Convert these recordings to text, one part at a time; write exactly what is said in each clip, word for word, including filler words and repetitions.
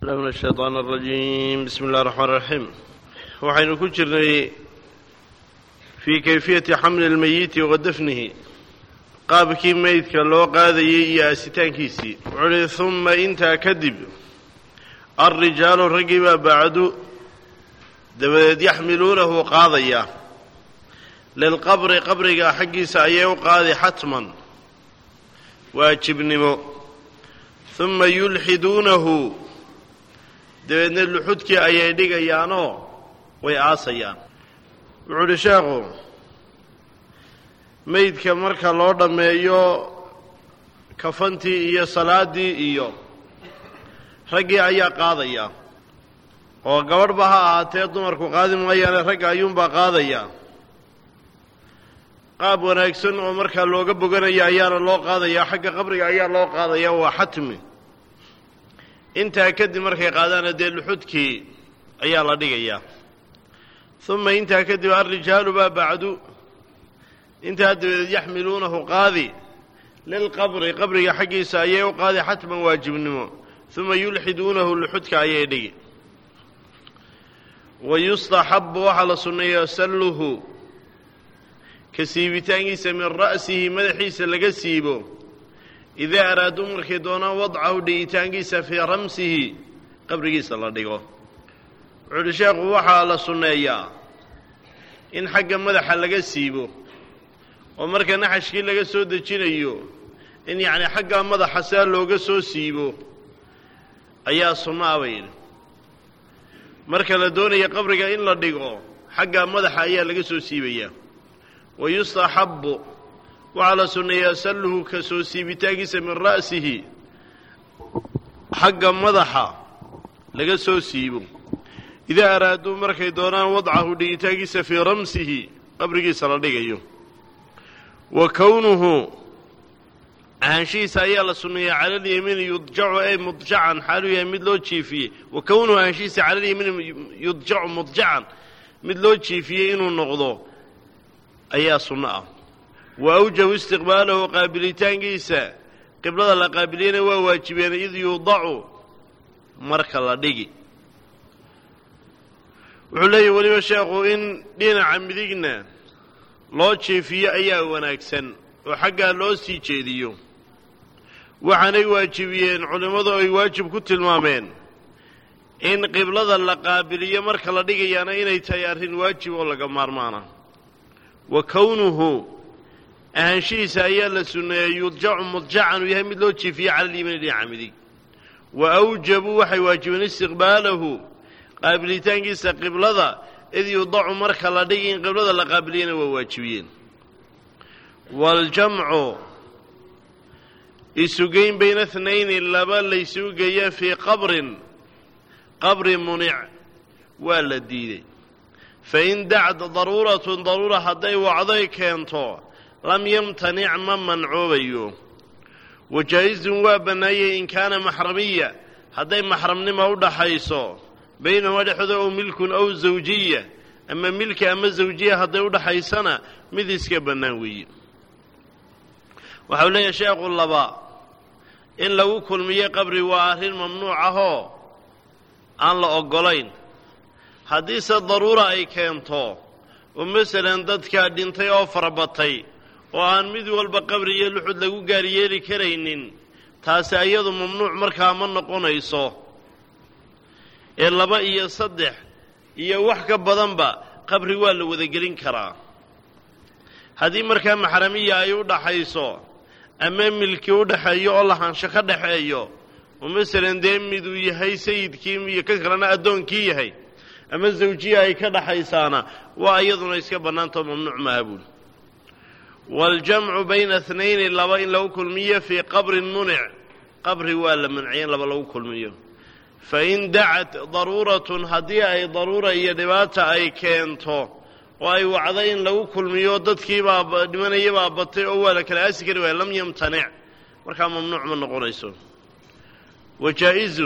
من الشيطان الرجيم بسم الله الرحمن الرحيم. وحين كجرني في كيفية حمل الميت ودفنه قابك ميت كاللو قاذي يا ستان كيسي وعلي ثم انت كذب الرجال الرقبة بعد دبد يحملونه قاضيا للقبر قبرك حقي سايو قاضي حتما واجب نمو ثم يلحدونه دبدنا اللحدك أيديك يانو ويعاصيان وعلي شاقو ميدك مركا لوردا ميو كفنتي إيا صلادي إيو رقي أيا قاضيا وقبر بها آتي دمركو قاضي مغيانا رقي أيون با قاضيا قاب وناكسن ومركا لو قبقنا يا أيانا لو قاضيا حق قبرك أيا لو قاضيا وحتمي انت أكد مركا قادانا دي اللحدكي أيا لديك ثم انت أكد الرجال با بعدو انت يحملونه قاضي للقبر قبر حقي سايه وقاضي حتما واجب النمو ثم يلحدونه لحدك أيدي ويستحب وحل سنية سله كسيبتانيس من رأسه مدحيس لقسيبه إذا أرادوا مركدون وضعه ديتانيس في رمسه قبر صلى الله عليه علشاق وحل سنية إن حق مدح لقسيبه ومركا نحشكي لغا سو دجينيو in yani xagga madaxa saa looga soo siibo ayaa sunnaa weyn marka la doonayo qabriga in la dhigo xagga madaxa ayaa laga soo siibaya wayustahabbu wa ala sunnaya salluhu ka soo siibitaagisa min ra'sihi xagga madaxa laga soo siibo ida araadu markay doonaan wadcahu dhigitaagisa fi ramsihi qabrigiisa la dhigayo وكونه أهنشي سايا لسنية على اليمين يضجع أي مضجعا حاله يمد لو تشيفيه وكونه أهنشي على اليمين يضجع مضجعا مد لو تشيفيه إنه النغضو أيا صنعه وأوجه استقباله قابلتان جيسا قبل الله قابلين وواجبين إذ يوضعوا مركا لديكي وحلي ولي وشاقوا إن دينا عمديقنا loo jeefiyo ayaa wanaagsan oo xagga loo sii jeediyo waxaanay waajibiyeen culimadu ay waajib ku tilmaameen in qiblada la qaabiliyo marka la dhigayaana inay tahay arrin waajib oo laga maarmaana wa kawnuhu ahaanshiisa ayaa la sunneeyay yudjacu mudjacan yahay mid loo jeefiyo cala al-yamin dhinaca wa awjabu waxay waajibeen istiqbaalahu qaabilitaankiisa qiblada إذ يوضع مركا لديين قبل ذا لقابلين وواجبين والجمع يسوقين بين اثنين اللبان ليسوقيا في قبر قبر منع والدين فإن دعت ضرورة ضرورة حتى وعضي كينتو لم يمتنع من منعوبيه وجائز وابناي إن كان محرمية حتى محرم نمو حيثو بينما دحدو ملك أو زوجية أما ملك أما زوجية هذا يوضح حيثنا مذيسك بناوي وحولي شيخ اللباء إن لو كل مية قبر وآهل ممنوعه عن لأقلين حديث الضرورة أي كينتو ومثلا دادك دينتي أو فربطي وعن مذو البقبر يلحد لقو قاريالي كرينين تاسي أيضا ممنوع مركا من نقون إيصو ee laba iyo saddex iyo wax ka badan ba qabri waa la wada gelin karaa hadii markaa maxramiya ay u dhaxayso ama milki u dhaxayo oo la hansho ka dhaxeeyo oo midalan deemidu yahay sayidkii iyo ka kalena adoonkii yahay ama zawjiya ay ka dhaxaysaana waa iyaduna iska banaanto mamnuuc maabul wal jam'u bayna ithnayn laba in law kulmiya fi qabr mun'i qabri waa la man'iyeen laba law kulmiyo فإن دعت ضرورة هدي أي ضرورة يدبات أي كينتو وأي وعدين لو كل ميودت كيبا لمن يبا بطي أولا كالأسكر ولم يمتنع وكان ممنوع من قريسو وجائز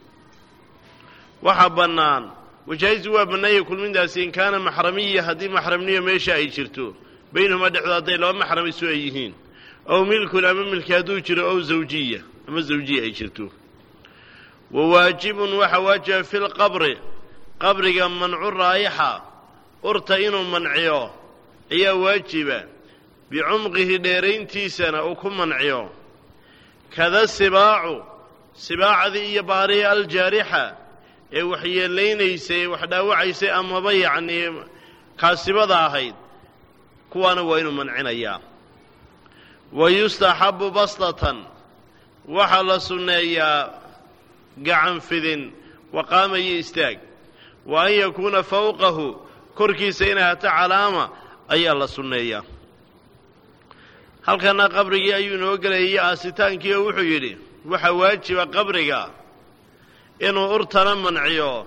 وحبنان وجائز وابنية كل من داس إن كان محرمية هدي محرمية ميشا يشرتو بينهما دحضاتين لو محرم سوئيهين أو ملك أمام ملك هدو أو زوجية أما الزوجية يشرتو وواجب وحواجب في القبر قبر منع الرائحة أرتين منعيو هي واجبة بعمقه ديرين تيسنا وكم منعيو كذا السباع سباع ذي يباري الجارحة وحي اللينيسي وحداوعيسي أما بيعني كاسبة ذاهيد كوانا وين منعنا إياه ويستحب بسطة وحل سنية قعن فذن وقام يستاق وأن يكون فوقه كركي سينها علامة أي الله سنية هل كان قبرك أيون وقلي آستانك وحيري وحواجي وقبرك إنه أرتنا منعيو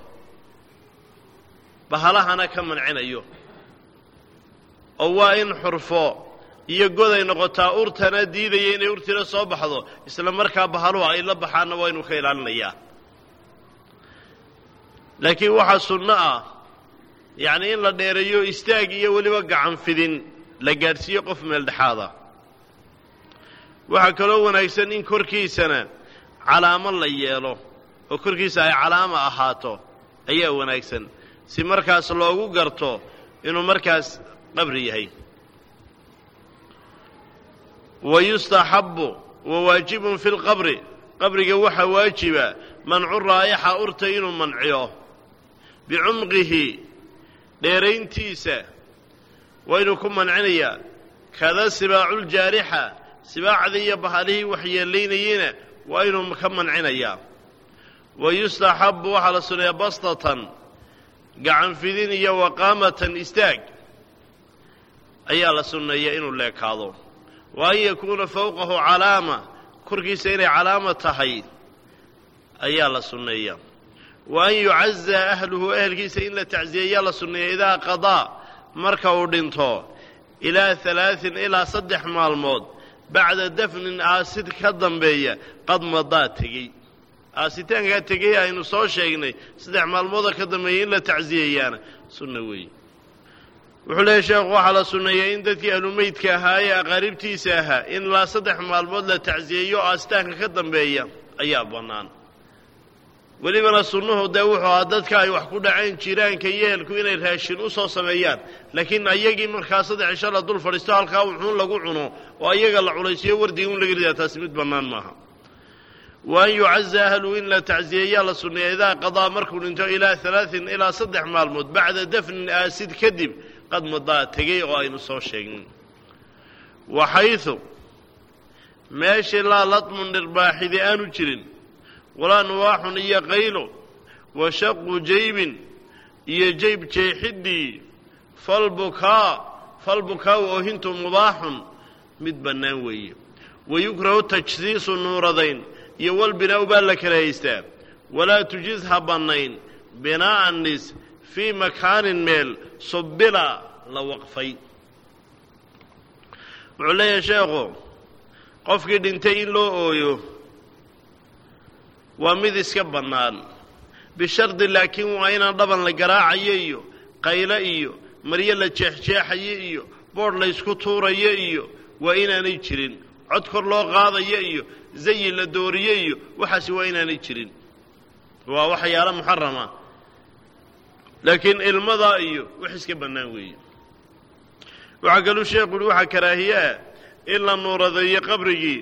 بهلهنا كمنعين أيوه أو إن حرفو iyo goday noqotaa urtana diidaya inay urtira soo baxdo isla markaa bahalo ay la baxaana waa inuu ka ilaalinayaa laakiin waxa sunna ah yaani in la dheereeyo istaag iyo waliba gacan fidin la gaarsiyo qof meel dhaxaada waxa kale oo wanaagsan in korkiisana calaamad la yeelo oo korkiisa ay calaamad ahaato ayaa wanaagsan si markaas loogu garto inuu markaas qabri yahay ويستحب وواجب في القبر قبر وحا واجب منع الرائحة أرتين منعيه بعمقه ديرين تيسا وإنكم منعنيا كذا سباع الجارحة سباع ذي بهاله وحي اللينيين وإنهم كم منعنيا ويستحب وحل سنة بسطة قعن في ذينيا وقامة استاق أيها لسنة إنو لك هذا وأن يكون فوقه علامة كركي سيري علامة تحيي أيها السنية وأن يعزى أهله أهل كيسين لتعزيه أيها السنية إذا قضى مركو دينتو إلى ثلاث إلى صدح مع الموت بعد دفن آسد كالضنبية قد مضاتكي آسدتان قد تقيها إنو صو شيئني صدح مع الموت كالضنبية إلا تعزيه أيانا سنوي وحلي شيخ وحلا سنية إن دتي أهل ميتك هاي غريبتي ساها إن لا صدح مالمود لتعزييو أستاك كدن بيا أيا بنان ولمن سنه دوحوا ددك أي وحكو دعين جيران كيالكو إن الهاشين أصو سميان لكن أيجي من خاصة إن شاء الله دول فرستها القاوحون لقو عنو وأيجي العليسية ورديون لقرية تسميت بنان معها وأن يعزى أهله إن لا تعزيي الله سنة إذا قضى مركو انتو إلى ثلاث إلى صدح مالمود بعد دفن آسد كذب قد مضى تجي وأين صار شيء وحيث ماشي لا لطم الرباح ذي آن جرين ولا نواح إيا قيل وشق جيب إيا جيب جيحدي فالبكاء فالبكاء وهنت مضاح مدبناوي ويكره تجسيس النورذين يوال بناء بالك رئيستا ولا تجزها بنين بناء النس في مكان ميل صبلا لوقفي وعلي يا شيخو قفك دنتين لو اويو ومذ اسكبنان بشرط لكن وعينا ضبن لقراع ييو قيل ايو مريا لجحجاح ييو بور ليسكو طور ييو وإنا نيجرين عدكر لو غاض ييو زي لدور ييو وحسي وإنا نيجرين ووحيالا محرمة لكن المضائي وحسك بناوي وعقلوا الشيخ وحا كراهية إلا النور ذي قبري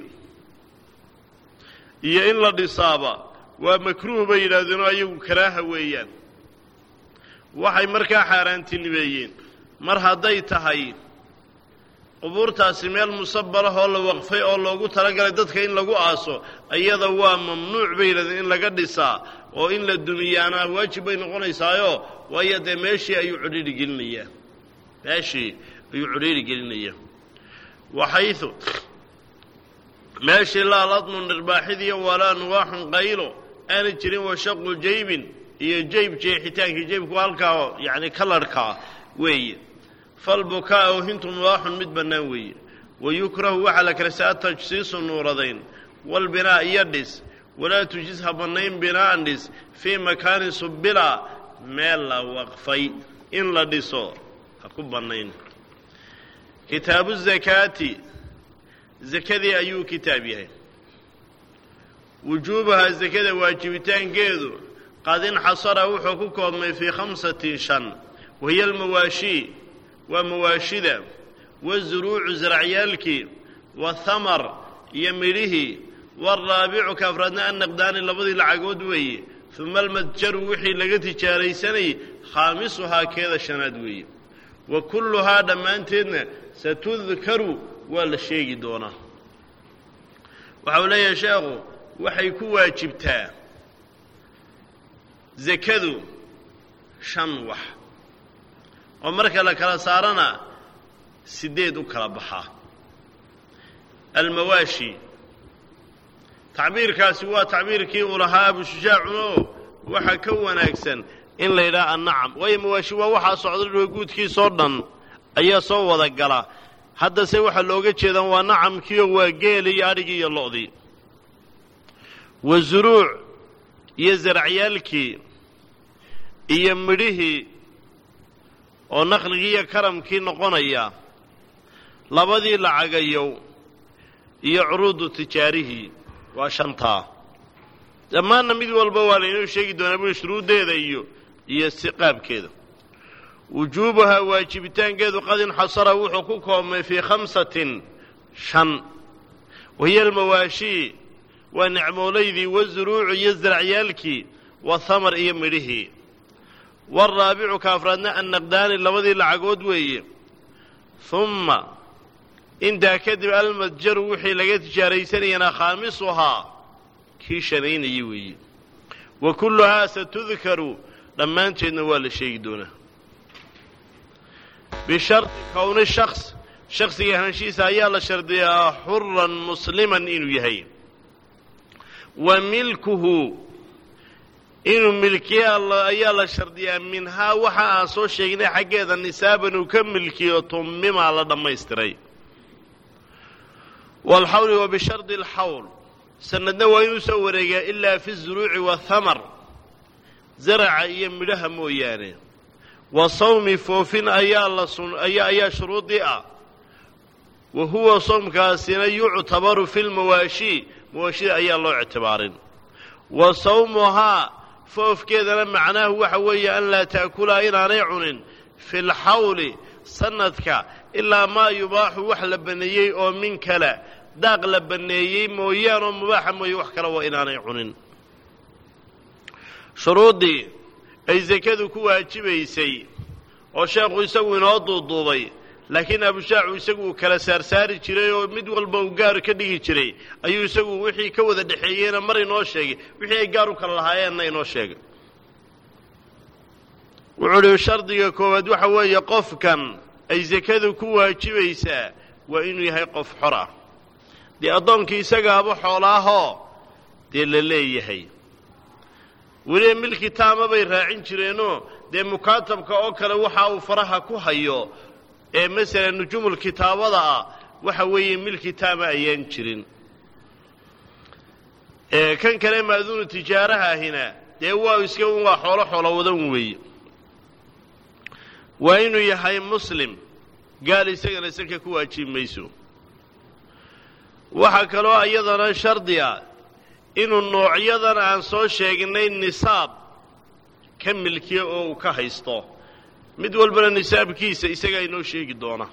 هي إلا الإصابة ومكروه بين ذنو أيو كراهة ويان وحي مركا حاران تنبيين مرها ديتهاي قبورتاasi meel musabbar ah oo la waqfay oo loogu talagalay dadka in lagu aaso ayada waa mamnuuc bayladin in laga dhisaa oo in la dumiyaana waajib ay noqonaysaayo waayade meeshii ay cudiri gelinayaan meeshii ay cudiri gelinayaan waxaytu meeshii la ladmun irbaaxidii wala nuwahun qaylo aan jirin wa shaqu jaybin iyo jayb jeexitaanka jaybku halkaa yaani kalarka weeye فالبكاء هنتم واحد مدبناوي ويكره وحل كرسات تجسيس النورذين والبناء يدس ولا تجسها بنين بناء دس في مكان سبلا ميلا وقفي إن لا دسور هكب بنين كتاب الزكاة زكاة أيو كتابها wujuubaha zakada waajibitaankeedu qad inxasara wuxuu ku koobmay fii khamsatin shan wahiya almawaashi waa mawaashida wazuruucu zaracyaalkii wathamar iyo midhihii waaraabicu ka afraadna annaqdaani labadii lacagood weeye uma almadjaru wixii laga tijaaraysanayay khaamisuhaa keeda shanaad weeye wa kulluhaa dhammaanteedna satudkaru waa la sheegi doonaa waxa uu leeyahay sheekhu waxay ku waajibtaa zakadu shan wax oo marka la kala saarana sideed u kala baxaa almawaashi tacbiirkaasi waa tacbiirkii uu lahaa abu shujaacuno waxa ka wanaagsan in la yidhaha annacam waayo mawaashi waa waxaa socda dhooguudkiisoo dhan ayaa soo wada gala haddase waxaa looga jeedan waa nacamkiioo waa geeli iyo adhigii iyo lo'dii wa zuruuc iyo zaracyaalkii iyo midhihii oo naqligii iyo karamkii noqonaya labadii lacagayow iyo curuudu tijaarihii waa shantaa dhammaanna mid walba waa laynoo sheegi doonaa bui shuruuddeeda iyo iyo si qaabkeeda wujuubahaa waajibitaankeedu qad inxasara wuxuu ku koobmay fii khamsatin shan wahiya almawaashi waa nicmoolaydii wazuruucu iyo zaracyaalkii wathamar iyo midhihii waaraabicu ka afraadna annaqdaani labadii lacagood weeye humma intaa kadib almadjaru wixii laga tijaaraysanayana khaamisuhaa kii shanaynayay weeye wa kulluhaa satudkaru dhammaanteedna waa la sheegi doonaa bishardi kowni shaks shaksiga ahaanshihiisa ayaa la shardiyaa xuran musliman inuu yahay wa milkuhu inuu milkiya ayaa la shardiyaa minhaa waxa aan soo sheegnay xaggeeda nisaaban uu ka milkiyo tummimaa la dhammaystiray waalxawli wa bishardi alxawl sanadna waa inuu soo wareegaa ilaa fi zuruuci wathamar zaraca iyo midhaha mooyaane wa sawmi foofin ayaa la sun ayaa ayaa shuruudii ah wa huwa sawmkaasina yuctabaru fi lmawaashi mawaashida ayaa loo ictibaarin wa sawmuhaa foofkeedana macnaahu waxa weeye an laa ta'kulaa inaanay cunin fi lxawli sanadka ilaa maa yubaaxu wax la banneeyey oo min kale daaq la banneeyey mooyaanoo mubaaxa mooye wax kale waa inaanay cunin shuruuddii ay sakadu ku waajibaysay oo sheekhu isagu inoo duuduubay laakiin abushaacu isagu uu kala saarsaari jiray oo mid walba uu gaar ka dhigi jiray ayuu isagu wixii ka wada dhexeeyeyna mar inoo sheegay wixii ay gaar u kala lahaayeenna inoo sheegay wuxuu uhi shardiga koowaad waxa weeye qofkan ay sakadu ku waajibaysaa waa inuu yahay qof xor ah dee addoonkii isagaaba xoolaahoo dee la leeyahay weliba milki taama bay raacin jireenoo dee mukaatabka oo kale waxa uu faraha ku hayo ee masalan nujuumul kitaabada ah waxa weeye milki taama ayaan jirin ee kan kale maaduunu tijaaraha ahina dee waa iska waa xoolo xoolo wadan weeye waa inuu yahay muslim gaal isagana saka ku waajibi mayso waxaa kaloo iyadana shardi ah inuu noocyadan aan soo sheegnay nisaab ka milkiyo oo uu ka haysto mid walbana nisaabkiisa isagaa inoo sheegi doona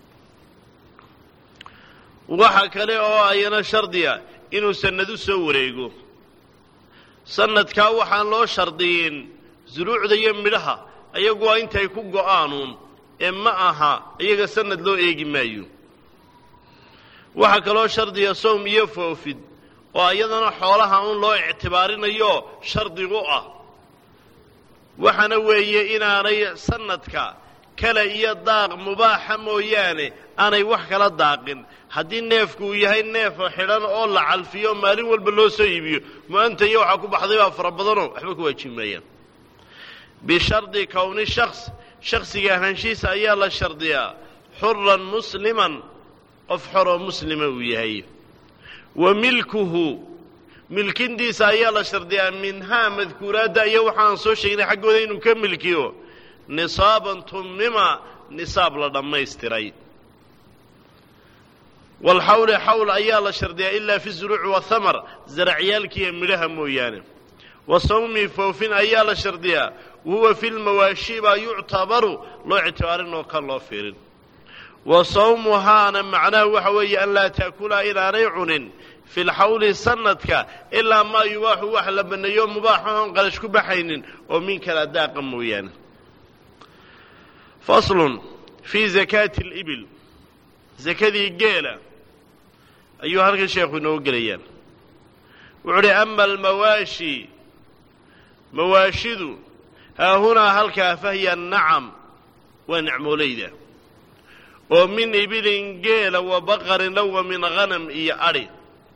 waxa kale oo ayana shardiya inuu sanad u soo wareego sanadkaa waxaan loo shardiyin zuruucda iyo midhaha ayagu waa intay ku go'aanuun ee ma aha iyaga sanad loo eegi maayo waxaa kaloo shardiya sawm iyo foofid oo iyadana xoolaha un loo ictibaarinayo shardigu ah waxaana weeye inaanay sanadka kale iyo daaq mubaaxa mooyaane aanay wax kala daaqin haddii neefku uu yahay neef xidhan oo la calfiyo maalin walba loo soo iibiyo mu-anta iyo waxaa ku baxday baa fara badanoo waxba ku waajibi maayaan bishardi kowni shaks shaksiga ahaanshihiisa ayaa la shardiyaa xuran musliman qof xoroo muslima uu yahay wa milkuhu milkintiisa ayaa la shardiyaa minhaa madkuuraadda iyo waxaan soo sheegnay xaggooda inuu ka milkiyo nisaaban tummima nisaab la dhammaystiray والحول حول أيال شرديا إلا في الزروع والثمر زرعيالك يملها مويانه وصومي فوفين أيال شرديا وهو في المواشي يعتبر لو اعتبارنه كالله فيرين وصومها أنا معناه وحوي أن لا تأكل إلى ريع في الحول سنتك إلا ما يباح وحلا بن يوم مباحهم قالش كبحين ومنك لا داق مويانه فصل في زكاة الإبل زكاة الجيلة أيها الشيخ نوقليان وعلي أما المواشي مواشد ها هنا هلك فهي النعم ونعم ليلة ومن إبل جيلة وبقر لو من غنم إيا أري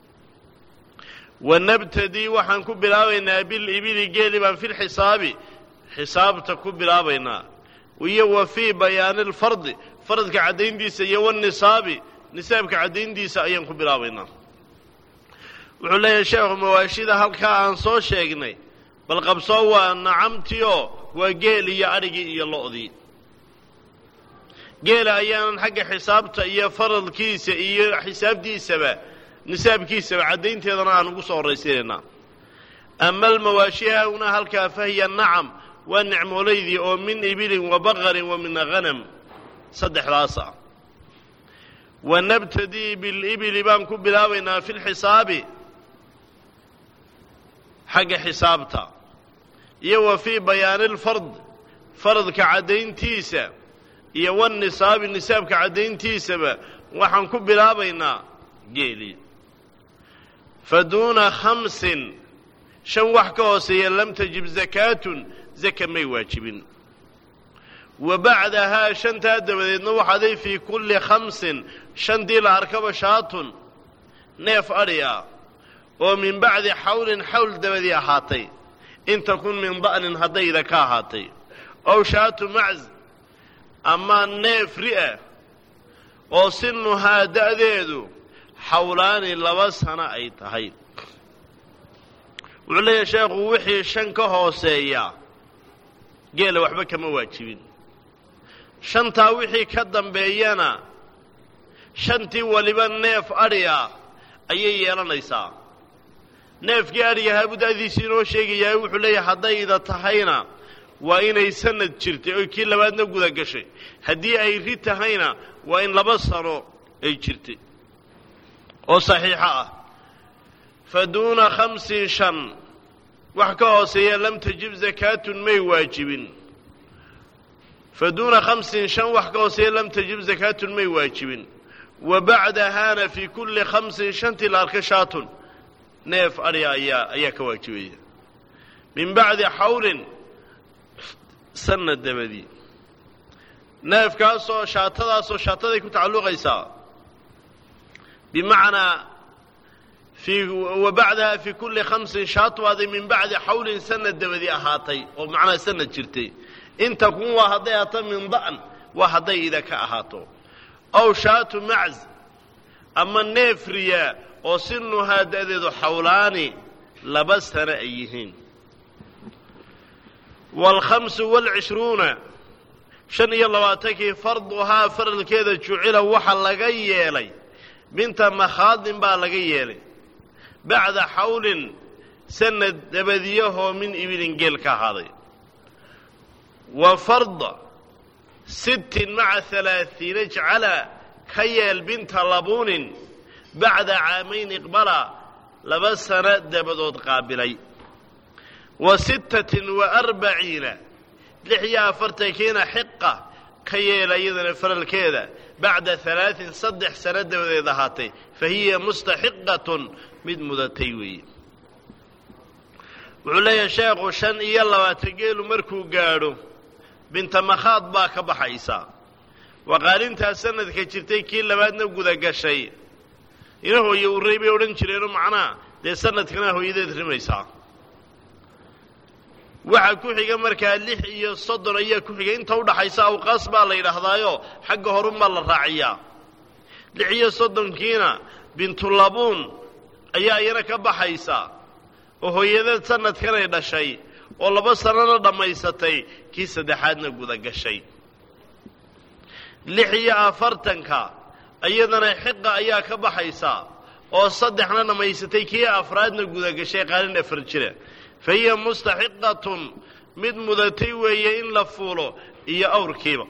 ونبتدي وحنكب بلاوينا بالإبل جيلة في الحساب حساب تكب بلاوينا ويوفي بيان الفرض فرض كعدين ديسا يو النصاب نساب كعدين ديسا أيام كبلاوينا وحلا يا شيخ مواشيدا هلكا عن صو شيغني بل قبصوا نعمتيو وقيلي يا أرقي يا اللؤذي قيل أيام حق حسابته إيا فرض كيسا إيا حساب ديسا با نساب كيسا عدين تيضنا نقصوا الرئيسينا أما المواشيها هنا هلكا فهي النعم والنعم ليذي أو من إبل وبقر ومن غنم صدح راسع ونبتدي بالإبل بانكو بلاوينا في الحساب حق حسابتا يو في بيان الفرض فرض كعدين تيسا يو النصاب النساب كعدين تيسا وحنكو بلاوينا جيلي فدون خمس شن وحكوسيا لم تجب زكاة زكاة ما يواجبين وبعدها شنت هذا نوح هذه في كل خمس شن دي العركبة شاط نيف أريا ومن بعد حول حول دبدي أحاطي إن تكون من ضأن هدي ذكا هاتي أو شاة معز أما نيف رئة وصنها دأذيذو حولان لبسهنا أي تهي وعلي يا شيخ وحي شنك هوسيا قيل وحبك مواجبين شنتا وحي كدن بيانا شنتي ولبا نيف أريا أيي يرانيسا نيف أريا هابد أذي سينو شيء يا وحلي حدي إذا تهينا وإن يسند جرتي أو كي لبا نقول قشي هدي أي ريت تهينا وإن لبصروا أي جرتي أو صحيحة فدون خمس شن وحكاوسيا لم تجب زكاة مي واجبين فدون خمس شن وحكاوسيا لم تجب زكاة مي واجبين وبعدها في كل خمس شن تلارك شات نيف أريا أيا أيا كواجبية من بعد حول سنة الدمدي نيف كاسو شاتدا سو شاتدا يكون تعلق إيسا بمعنى في وبعدها في كل خمس شاط وهذه من بعد حول سنة دبدي أهاتي ومعنى سنة جرتي إن تكون وهديها من ضأن وهدي إذا كأهاتو أو شاط معز أما النفرية وسنها دذذ حولاني لبسها أيهين والخمس والعشرون شن يلواتك فرضها فرض كذا جعل وحل لقي لي بنت مخاض با لقي لي بعد حول سنة دبديه من إبل جيل كهذا وفرض ست مع ثلاثين اجعل كيل بنت لبون بعد عامين اقبلا لبسنا دبدود قابلي وستة وأربعين لحيا فرتكين حقة كيل أيضا فرل كذا بعد ثلاث صدح سنة دبدود هاتي فهي مستحقة mid mudatay weeye wuxuu leeyahay sheekhu shan iyo labaatan geelu markuu gaadho binta makhaad baa ka baxaysa waqaalintaa sanadka jirtay kii labaadna guda gashay ina hooyo u reebay odhan jireen macnaa dee sanadkana hooyadeed rimaysaa waxa ku xiga markaa lix iyo soddon ayaa ku xiga inta u dhaxaysa awqaas baa la yidhaahdaayo xagga horuma la raaciyaa lix iyo soddonkiina bintu labuun ayaa iyana ka baxaysa oo hooyadeed sanadkan ay dhashay oo laba sanana dhamaysatay kii saddexaadna guda gashay lix iyo afartanka iyadana xiqa ayaa ka baxaysaa oo saddexna dhamaysatay kii afraadna guda gashay qaalin afar jira fahiya mustaxiqatun mid mudatay weeye in la fuulo iyo awrkiiba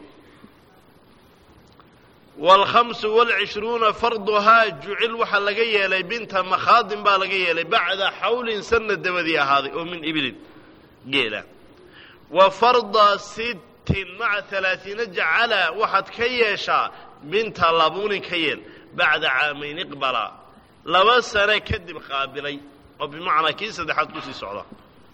والخمس والعشرون فرضها جعل وحا لغا يلي بنت مخاض با لغا يلي بعد حول سنة دبدي هذه ومن إبل قيلة وفرض ست مع ثلاثين جعل وحد كيشا بنت لابون كيل بعد عامين اقبلا لو سنة كدب قابلي وبمعنى كيسة دحات كوسي سعودة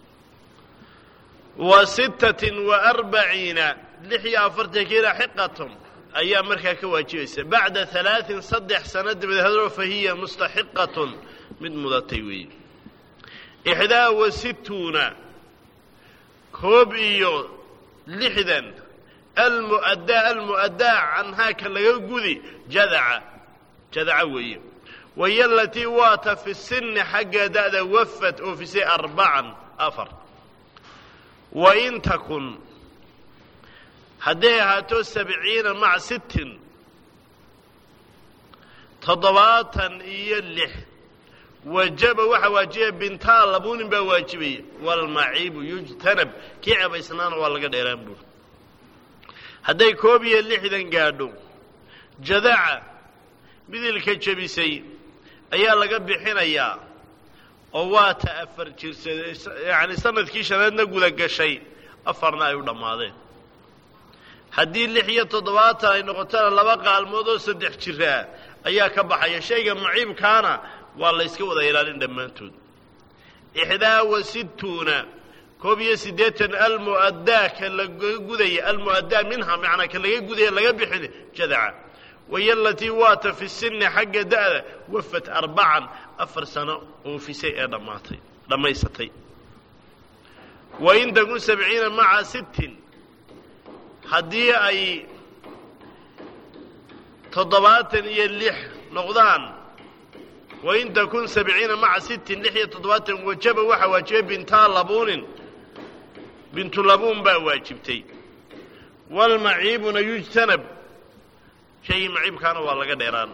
وستة وأربعين لحيا فرتكيرا حقتهم أيام مركا كواجيسة بعد ثلاث صدح سند بهذا فهي مستحقة من مضاتيوي إحدى وستون كوبيو لحدا المؤدى المؤدى عنها كلا يقولي جذع جذعوي وهي التي وات في السن حق دادا وفت أوفيسي أربعا أفر وإن تكن هديها تو سبعين مع ست تضواتا يلح وجب وحواجيه بنتا لبون بواجبي والمعيب يجتنب كيعب اسنان والله قد ايران بول هدي كوبي اللحدن قادو جذع بذلك جبسي ايا لغا بخينيا oo waa ta afar jirsaday yaani sanadkii shanaadna guda gashay afarna ay u dhamaadeen haddii lix iyo toddobaatan ay noqotana laba qaalmood oo saddex jira ayaa ka baxaya shayga muciibkaana waa la iska wada ilaalin dhamaantood إحدى وستون كوبية سديتا المؤدى كلا جودية المؤدى منها معنى كلا جودية لا يبحث جذعة وهي التي وات في السن حق دأ وفت أربعا أفر سنة وفي سيئة دماتي لما يستي وإن تكون سبعين مع ست هدية أي تضبات يلح نقضان وإن تكون سبعين مع ست لحية تضبات وجب وحا واجب بنتا لبون بنت لبون با واجبتي والمعيب يجتنب شيء معيب كان والله قديران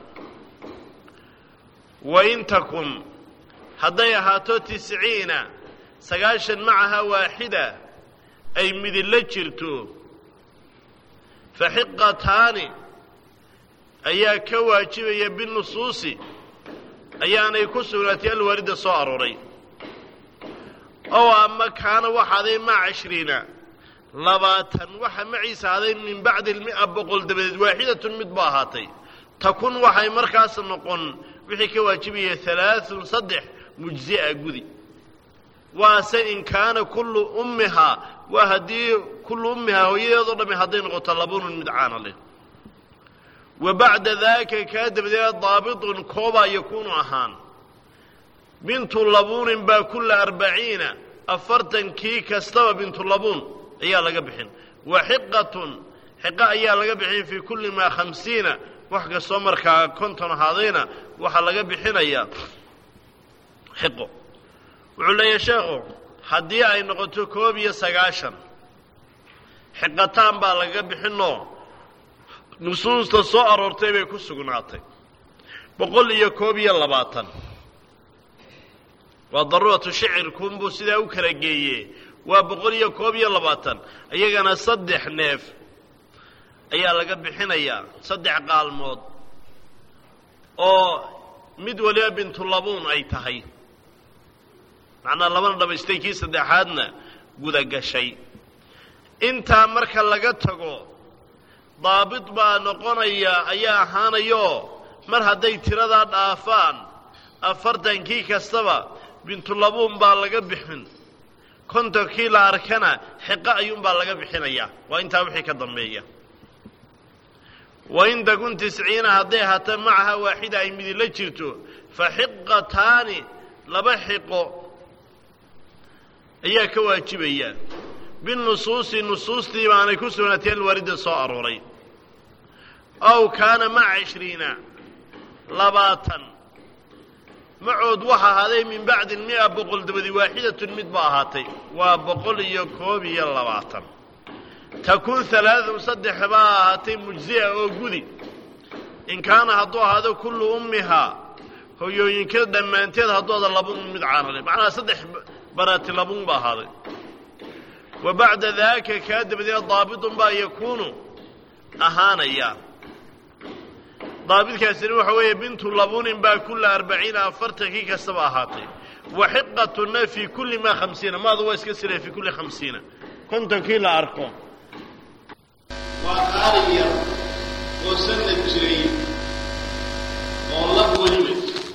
وإن تكن هديها تو تسعين سقاشا معها واحدة أي مثل لجرتو فحقتان أي كواجبية بالنصوص أيانا يكسرتي الوردة صاروري أو أما كان وحدين مع عشرين لباتا وحا معيس هذين من بعد المئة بقول دبدد واحدة مدباهاتي تكون وحي مركز النقون وحي كواجبية ثلاث صدح مجزئة قذي وسإن كان كل أمها وهدي كل أمها ويضرب هذين غطلبون المدعان له وبعد ذاك كادب ذي ضابط كوبا يكون أهان بنت اللبون با كل أربعين أفرتا كي كستوى بنت اللبون أيها لقبحين وحقة حقة أيها لقبحين في كل ما خمسين وحق الصمر كنتم هذين وحق لقبحين أيها حقه وعلا يا شيخو حدي أي نقطة كوبية سقاشا حقتان با لقبحينه نصوص تصور ورتبه كسقناطي بقول لي كوبيا لباطن وضرورة الشعر كومبو سيدا وكرجيه وبقول لي كوبيا لباطن أيجانا صدح نيف أيا لقب بحنايا صدح قالمود أو مدولي بنت اللبون أي تهي معنا لبنا دبستيكي صدحادنا قد شيء انت مركا لقتكو ضابط با نقونيا ايا هانيو مر هدي تيردا دافان افردن كي كستبا بنت لبون با لغا بخين كنت كي لا اركنا حق ايون با لغا بخينيا وانت وحي كدمبيا وان تكون تسعين هدي هتا معها واحده اي ميد لا جيرتو فحقتان لبحقو ايا كواجبيا بالنصوص النصوص دي معنا كسونتين الورد صاروري أو كان مع عشرين لباتا معود وحا هذي من بعد المئة بقول دبدي واحدة مدباهاتي وبقول يكوبي اللباتا تكون ثلاث مصدح باهاتي مجزئة وقذي in kaana hadduu ahaado kullu ummihaa hooyooyinka dhammaanteed haddooda labun mid caanale macnaha saddex banaati labun ba ahaaday wa bacda daaka kaa dabadeed daabidun baa yakuunu ahaanaya daabidkaasina waxa weeye bintu labunin baa kulla arbaciina afartankii kastaba ahaatay wa xiqatuna fii kulli maa khamsiina maadu waa iska siraya fii kulli khamsiina kontonkii la arko waa qaali yar oo sanad jiray oo lab weliba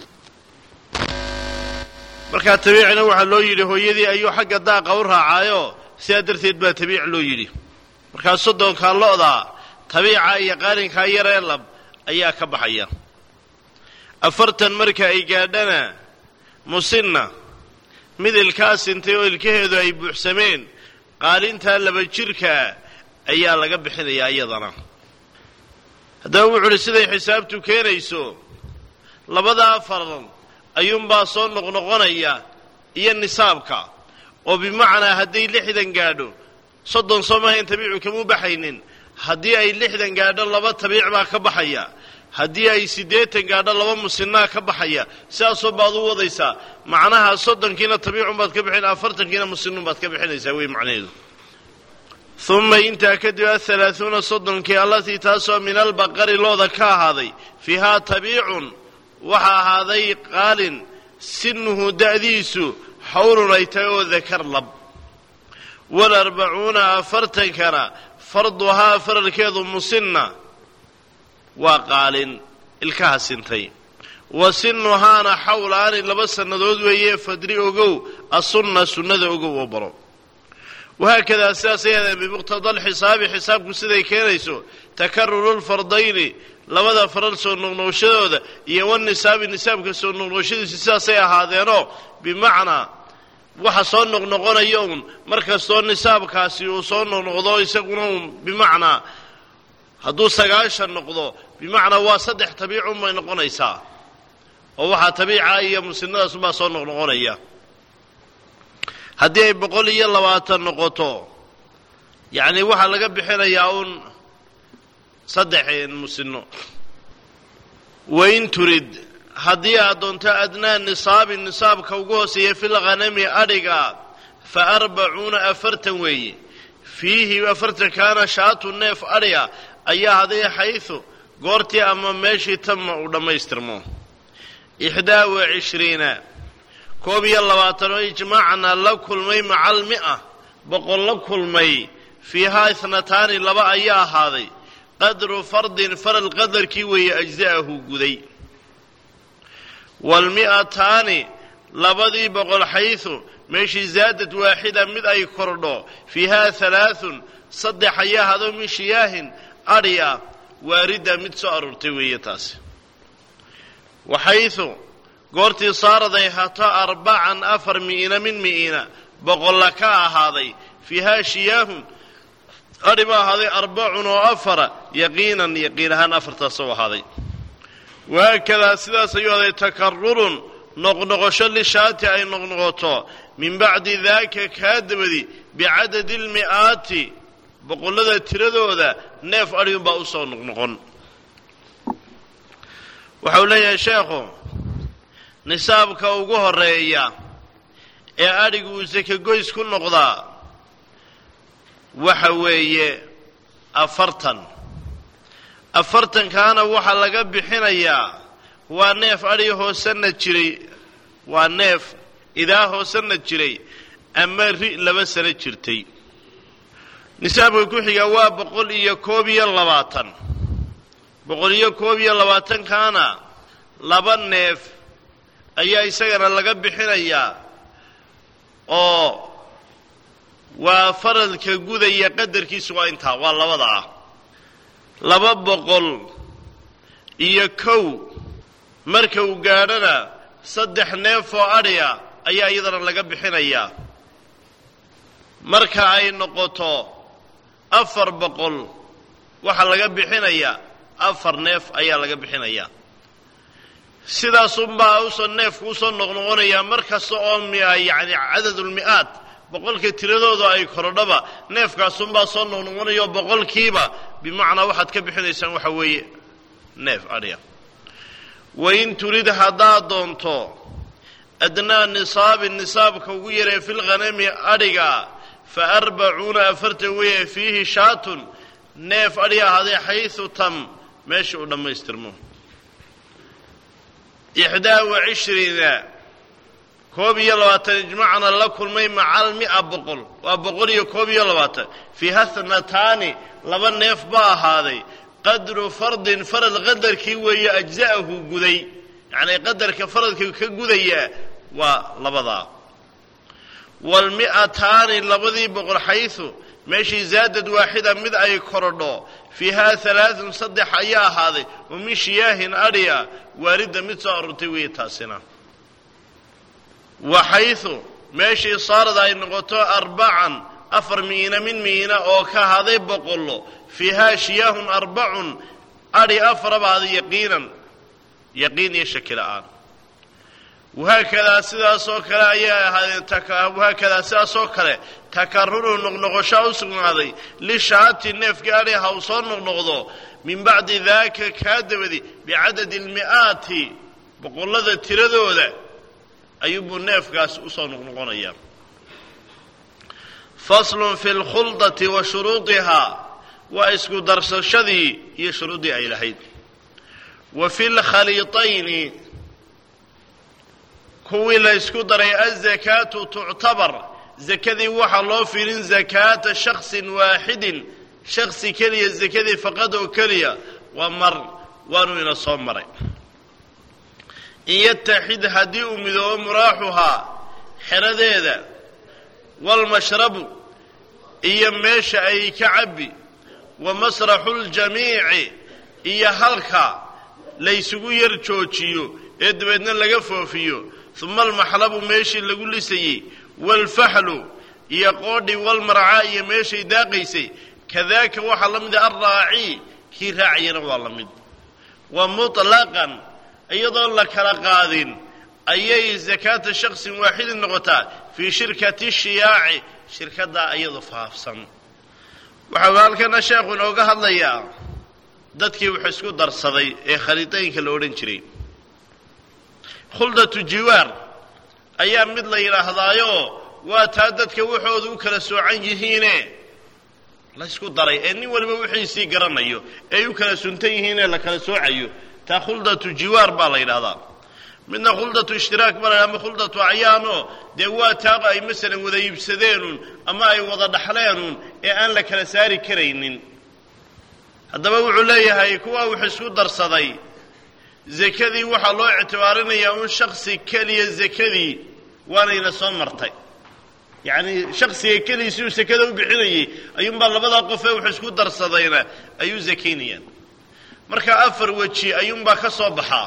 markaa tabiicina waxaa loo yidhi hooyadii ayuu xagga daaqa u raacaayo sidaa darteed baa tabiic loo yidhi markaa soddonkaa lo'da tabiica iyo qaalinkaa yaree lab ayaa ka baxaya afartan marka ay gaadhana musinna mid ilkaa sintay oo ilkaheedu ay buuxsameen qaalintaa laba jirkaa ayaa laga bixinayaa iyadana haddaba wuxu uhi siday xisaabtu keenayso labadaa faran ayuunbaa soo noqnoqonaya iyo nisaabka oo bimacnaa hadday lixdan gaadho soddon soo maahayn tabiicu kamuu baxaynin haddii ay lixdan gaadho laba tabiic baa ka baxaya haddii ay siddeetan gaadho laba musinnaa ka baxaya sidaasoo baad u wadaysaa macnaha soddonkiina tabiicun baad ka bixin afartankiina musinnun baad ka bixinaysaa wey macnaheedu uma intaa kadib ahalaaثuuna soddonkii allatii taasoo min albaqari looda ka ahaaday fiihaa tabiicun waxaa ahaaday qaalin sinuhu da'diisu xawlun ay tahay oo dakar lab walarbacuuna afartankana farduhaa faralkeedu musinna waa qaalin ilkaha sintay wa sinuhaana xawlaani laba sannadood weeye fadri ogow asunna sunnada ogow oo baro wahaakadaa sidaas ayaadeen bimuqtada alxisaabi xisaabku siday keenayso takaruru lfardayni labada faral soo noqnoqoshadooda iyo wanisaabi nisaabka soo noqnoqoshadiisu sidaasay ahaadeenoo bimacnaa waxa soo noqnoqonaya uun mar kastoo nisaabkaasi uu soo noqnoqdo isaguna uun bimacnaa hadduu sagaashan noqdo bimacnaa waa saddex tabiicun bay noqonaysaa oo waxaa tabiica iyo musinnadaasunbaa soo noqnoqonaya haddii ay boqol iyo labaatan noqoto yacni waxaa laga bixinayaa uun saddex musinno wain turid haddii aad doonto adnaa nisaabi nisaabka ugu hooseeya fil ghanami adhiga fa arbacuuna afartan weeye fiihi afartankaana shaatu neef adhiga ayaa haday xaysu goortii ama meeshii tama uu dhammaystirmo ixdaa wa cishriina koob iyo labaatan oo ijmaacna la kulmay maca almi'a boqol la kulmay fiihaa itnataani laba ayaa ahaaday qadru fardin faral qadarkii weeye ajza'ahu guday waalmi'ataani labadii boqol xaysu meeshii zaadad waaxida mid ay kordho fiihaa halaaثun saddex ayaa ahado min shiyaahin adhi ah waaridda mid soo aroortay weeye taasi waxaysu goortii saarad ay hato arbacan afar mi'ina min mi'ina boqolla ka ahaaday fiihaa shiyaahun adhi ba ahaaday arbacun oo afara yaqiinan yaqiin ahaan afartaasoo ahaaday wahaakadaa sidaas ayuu aday takarurun noqnoqosho lishaati ay noqnoqoto min bacdi daaka kaa dabadi bicadadi almi'aati boqollada tiradooda neef adhigunbaa u soo noqnoqon waxau leeyahay sheekhu nisaabka ugu horeeya ee adhigu uu sakagoys ku noqdaa waxa weeye afartan afartankaana waxaa laga bixinayaa waa neef adhi hoosanna jiray waa neef idaa hoosanna jiray ama ri laba sano jirtay nisaabka ku xiga waa boqol iyo koob iyo labaatan boqol iyo koob iyo labaatankaana laba neef ayaa isagana laga bixinayaa oo waa faralka gudaya qadarkiisu waa intaa waa labada ah laba boqol iyo kow marka uu gaadhana saddex neef oo adhiya ayaa iyadana laga bixinayaa marka ay noqoto afar boqol waxaa laga bixinayaa afar neef ayaa laga bixinayaa sidaasunbaa usoo neefku usoo noqnoqonayaa mar kasta oo mia yacni cadadulmi'aad boqolka tiradooda ay korodhaba neefkaasunbaa soo noqnoqonayo boqolkiiba bimacnaa waxaad ka bixinaysaan waxa weeye neef adhiya wain turid haddaad doonto adnaa nisaabi nisaabka ugu yaree filghanami adhiga fa arbacuuna afartan weeye fiihi shaatun neef adhi ahaaday xaysu tam meesha uu dhammaystirmo ixdaa wa cishriina koob iyo labaatan ijmacna la kulmay maca almi'a boqol waa boqol iyo koob iyo labaatan fiiha thnataani laba neef baa ahaaday qadru fardin farad qadarkii weeye ajza'ahu guday yacnii qadarka faradka ka gudaya waa labadaa waalmi'ataani labadii boqol xaysu meeshii zaadad waaxida mid ay korodho fiihaa halaaثun saddex ayaa ahaaday wa min shiyaahin adhiya waaridda mid soo aroortay weeye taasina wa xaysu meeshii saarad ay noqoto arbacan afar miina min miina oo ka ahaaday boqollo fiihaa shiyaahun arbacun adhi afaraba ahaaday yaqiinan yaqiin iyo shaki la'aan wahaakadaa sidaasoo kale ayay ahaadeen wahaakadaa sidaasoo kale takaruru noqnoqoshaa u sugnaaday lishaati neefkii adhi ha u soo noqnoqdo min bacdi daaka kaa dabadi bicadadi almi'aati boqollada tiradooda ayuubuu neefkaas u soo noqnoqonayaa faslun fi lkhuldati wa shuruudihaa waa isku darsashadii iyo shuruuddii ay lahayd wa fi lkhaliitayni kuwii la ysku daray azakaatu tuctabar zakadii waxaa loo fiirin zakaata shaksin waaxidin shaksi keliya zakadii faqad oo keliya waa mar waanu ina soo maray in yataxid haddii uu midoobo muraaxuhaa xeradeeda waalmashrabu iyo meesha ay ka cabbi wa masraxu ljamiici iyo halka laysugu yar joojiyo ee dabeedna laga foofiyo uma almaxlabu meeshii lagu lisayey waalfaxlu iyo qoodhi walmarcaa iyo meeshay daaqaysay kadaaka waxaa la mid ah alraaci kii raaciyana waa la mid wa muطlaqan iyadoon la kala qaadin ayay zakaata shaksin waaxidin noqotaa fii shirkati shiyaaci shirkaddaa iyado faafsan waxau halkana sheekhu inooga hadlayaa dadkii wax isku darsaday ee khaliitaynka la odhan jiray khuldatu jiwaar ayaa mid la yidhaahdaayo waa taa dadka waxooda u kala soocan yihiine la ysku daray ee nin waliba wixiisii garanayo ee u kala suntan yihiinee la kala soocayo taa khuldatu jiwaar baa la yidhahdaa midna khuldatu ishtiraak baa la yidhahda ama khuldatu acyaano dee waa taa ay masalan wada iibsadeenun ama ay wada dhaxleenun ee aan la kala saari karaynin haddaba wuxuu leeyahay kuwaa wax isku darsaday zakadii waxaa loo ictibaarinayaa un shaksi keliya zakadii waanayna soo martay yacnii shaksiga keliya siduu sakada u bixinayay ayuunbaa labadaa qof ee wax isku darsadayna ayuu zakaynayaan marka afar weji ayuunbaa ka soo baxaa